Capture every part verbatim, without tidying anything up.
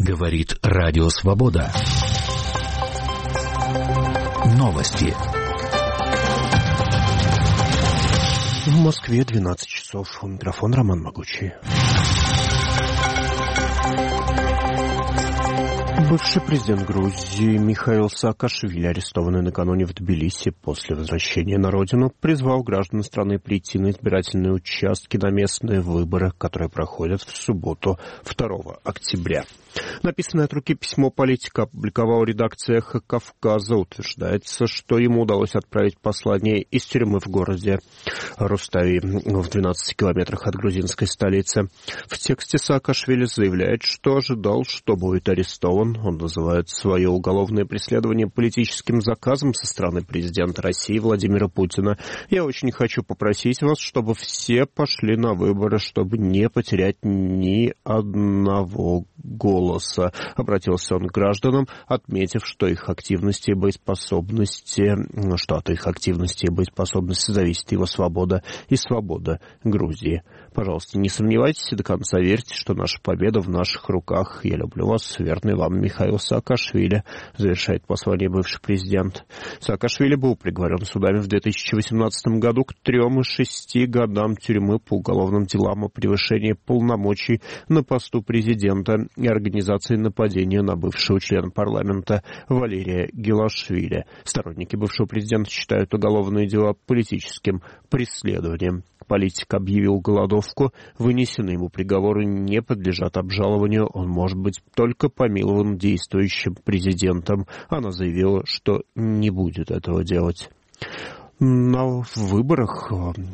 Говорит Радио Свобода. Новости. В Москве двенадцать часов. У микрофона Роман Могучий. Бывший президент Грузии Михаил Саакашвили, арестованный накануне в Тбилиси после возвращения на родину, призвал граждан страны прийти на избирательные участки на местные выборы, которые проходят в субботу, второго октября. Написанное от руки письмо политика опубликовала редакция «Эхо Кавказа». Утверждается, что ему удалось отправить послание из тюрьмы в городе Рустави в двенадцати километрах от грузинской столицы. В тексте Саакашвили заявляет, что ожидал, что будет арестован. Он называет свое уголовное преследование политическим заказом со стороны президента России Владимира Путина. «Я очень хочу попросить вас, чтобы все пошли на выборы, чтобы не потерять ни одного голоса», обратился он к гражданам, отметив, что их активности и боеспособности, что от их активности и боеспособности зависит его свобода и свобода Грузии. Пожалуйста, не сомневайтесь и до конца верьте, что наша победа в наших руках. Я люблю вас, верный вам Михаил Саакашвили, завершает послание бывший президент. Саакашвили был приговорен судами в две тысячи восемнадцатом году к трем и шести годам тюрьмы по уголовным делам о превышении полномочий на посту президента и организации нападения на бывшего члена парламента Валерия Гелашвили. Сторонники бывшего президента считают уголовные дела политическим преследованием. Политик объявил голодовку. Вынесенные ему приговоры не подлежат обжалованию. Он может быть только помилован действующим президентом. Она заявила, что не будет этого делать. На выборах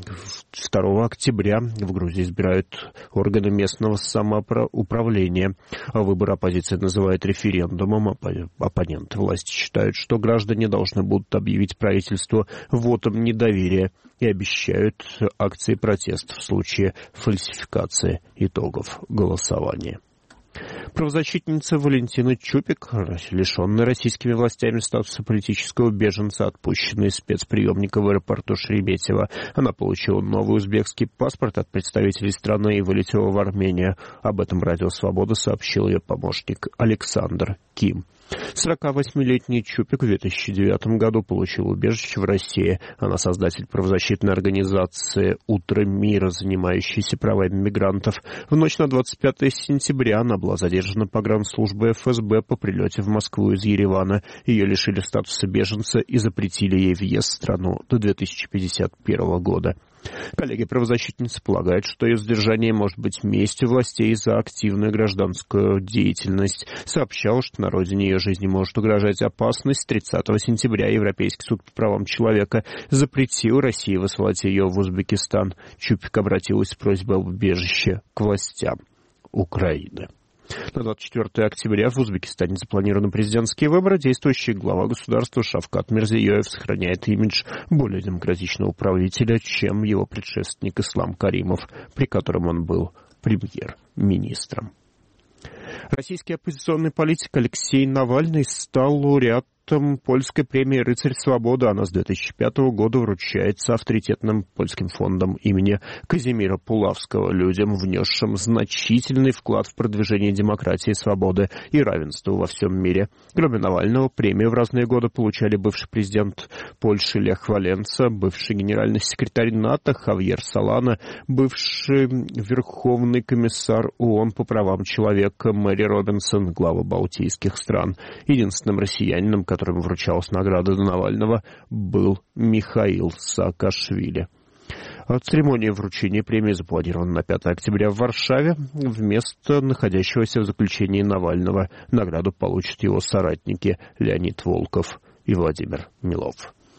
второго октября в Грузии избирают органы местного самоуправления. Выборы оппозиция называет референдумом. Оппоненты власти считают, что граждане должны будут объявить правительству вотом недоверия и обещают акции протеста в случае фальсификации итогов голосования. Правозащитница Валентина Чупик, лишенная российскими властями статуса политического беженца, отпущенная из спецприемника в аэропорту Шереметьево. Она получила новый узбекский паспорт от представителей страны и вылетела в Армению. Об этом Радио Свобода сообщил ее помощник Александр Ким. сорокавосьмилетний Чупик в две тысячи девятом году получил убежище в России. Она создатель правозащитной организации «Утро мира», занимающейся правами мигрантов. В ночь на двадцать пятое сентября она была задержана погранслужбой эф эс бэ по прилете в Москву из Еревана. Ее лишили статуса беженца и запретили ей въезд в страну до две тысячи пятьдесят первого года. Коллеги правозащитницы полагают, что ее задержание может быть местью властей за активную гражданскую деятельность. Сообщал, что на родине ее жизни может угрожать опасность. тридцатого сентября Европейский суд по правам человека запретил России высылать ее в Узбекистан. Чупик обратилась с просьбой об убежище к властям Украины. На двадцать четвёртое октября в Узбекистане запланированы президентские выборы. Действующий глава государства Шавкат Мирзиёев сохраняет имидж более демократичного правителя, чем его предшественник Ислам Каримов, при котором он был премьер-министром. Российский оппозиционный политик Алексей Навальный стал лауреатом польской премии «Рыцарь свободы». Она с две тысячи пятого года вручается авторитетным польским фондом имени Казимира Пулавского, людям, внесшим значительный вклад в продвижение демократии, свободы и равенства во всем мире. Кроме Навального, премию в разные годы получали бывший президент Польши Лех Валенса, бывший генеральный секретарь НАТО Хавьер Солана, бывший верховный комиссар ООН по правам человека Мэри Робинсон, глава балтийских стран. Единственным россиянином, которому вручалась награда Навального, был Михаил Саакашвили. Церемония вручения премии запланирована на пятое октября в Варшаве. Вместо находящегося в заключении Навального награду получат его соратники Леонид Волков и Владимир Милов.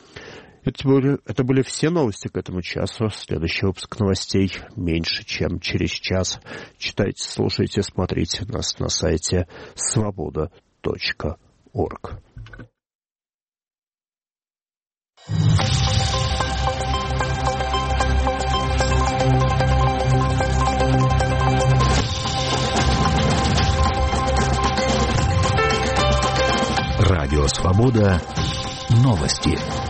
Это были, это были все новости к этому часу. Следующий выпуск новостей меньше, чем через час. Читайте, слушайте, смотрите нас на сайте свобода точка орг. Радио Свобода. Новости.